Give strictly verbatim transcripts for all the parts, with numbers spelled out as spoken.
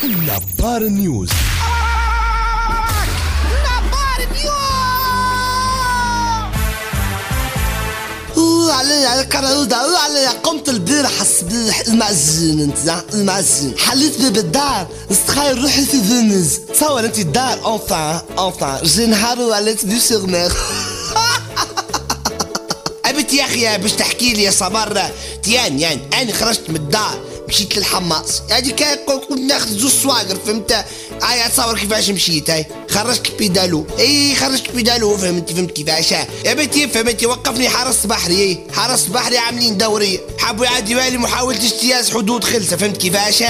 نبار نيوز. نبار نيوز. علي على الكراودة علي قمت البارح الصباح المعجن انت المعجن حليت باب الدار استخيل روحي في فينيز. تصور انت الدار اونفان اونفان جي نهار ولات دو سيغ مير. ابت يا اخي باش تحكي لي يا صبر تيان يعني انا خرجت من الدار مشيت للحماص هادي كان كنت ناخذ زوج صواقر فهمت. هاي تصور كيفاش مشيت هاي خرجت البيدالو اي خرجت البيدالو فهمتي فهمت كيفاش يا بنتي فهمتي وقفني حرس بحري حرس بحري عاملين دوريه حبوا يعديوا لي محاولة اجتياز حدود خلسه فهمت كيفاش.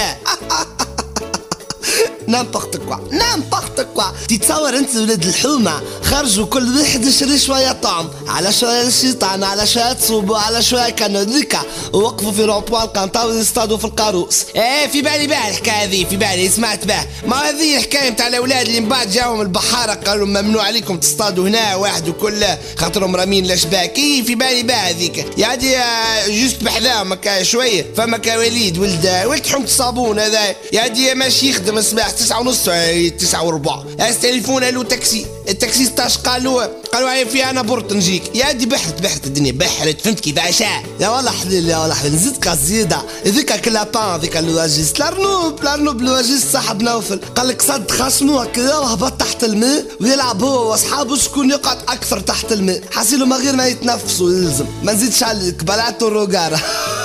نامبورت كوا نامبورت كوا. تتصور انت ولاد الحومه خرجوا كل واحد يشري شويه طعم على شويه الشيطان على شويه صوبو على شويه كانوديكا ووقفوا في رومبوان كانطاو يصطادوا في القاروس. ايه في بالي بها الحكايه هذه في بالي سمعت بها ما هذه الحكايه نتاع الاولاد اللي من بعد جاهم البحاره قالوا ممنوع عليكم تصطادوا هنا واحد وكل خاطرهم رامين الاشباك. ايه في بالي بها هذيك يعني جوست بحذاهم شويه فما كواليد ولد ولد حمض الصابون هذا يعني ماشي يخدم الصباح تسعة ونص تسعة وربع التليفون له تاكسي التاكسي ستاش قالوا قالوا هاي في انا بورت نجيك يا دي بحرت بحرت الدنيا بحرت فهمت كيفاش. يا والله حليل يا والله حليل نزيدك الزياده هذيك كلابان هذيك الواجيس لارنوب لارنوب الواجيس صاحب نوفل قال لك صد خاصموه كذا وهبط تحت الماء ويلعب هو واصحابه شكون يقعد اكثر تحت الماء حاسيلو ما غير ما يتنفسوا يلزم ما نزيدش عليك بلعتوا الروقاره.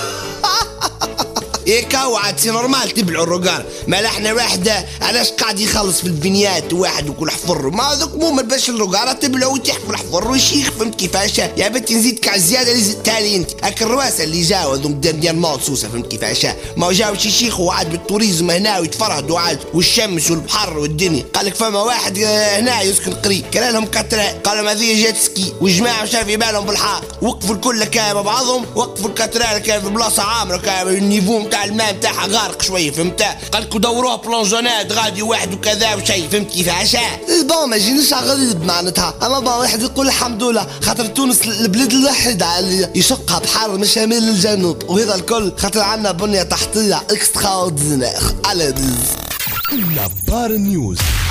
ايه كاوعد سي نورمال تبلعوا الروقار ما احنا واحد علاش قاعد يخلص في البنيات واحد وكل حفر ما هذوك مو ما باش الروقاره تبلعوا وتحفر الحفر وشيخ فهمت كيفاش. يا بنتي نزيدك على الزياده اللي زدتها انت هاك الرواسه اللي جاوا هذوك دير مونسوسه فهمت كيفاش. ما جاو شي شيخ وعاد بالتوريزم هنا ويتفرهد وعاد والشمس والبحر والدنيا قال لك فما واحد هنا يسكن قريب كان لهم كاترا قال لهم هذه جات سكي والجماعه مش عارف يبالهم بالحار وقفوا الكل كان مع بعضهم وقفوا الكاترا كان في بلاصه عامره كان النيفو نتاع الماء نتاعها غارق شويه فهمت. قال لكم دوروها بلونجونات غادي واحد وكذا وشي فهمت كيفاش. بون ما يجينيش غريب معناتها اما بون واحد يقول الحمد لله خاطر تونس البلاد الوحيده اللي يشقها بحر من الشمال للجنوب وهذا الكل خاطر عندنا بنيه تحتيه اكستراوردينير على ديز. نبار نيوز.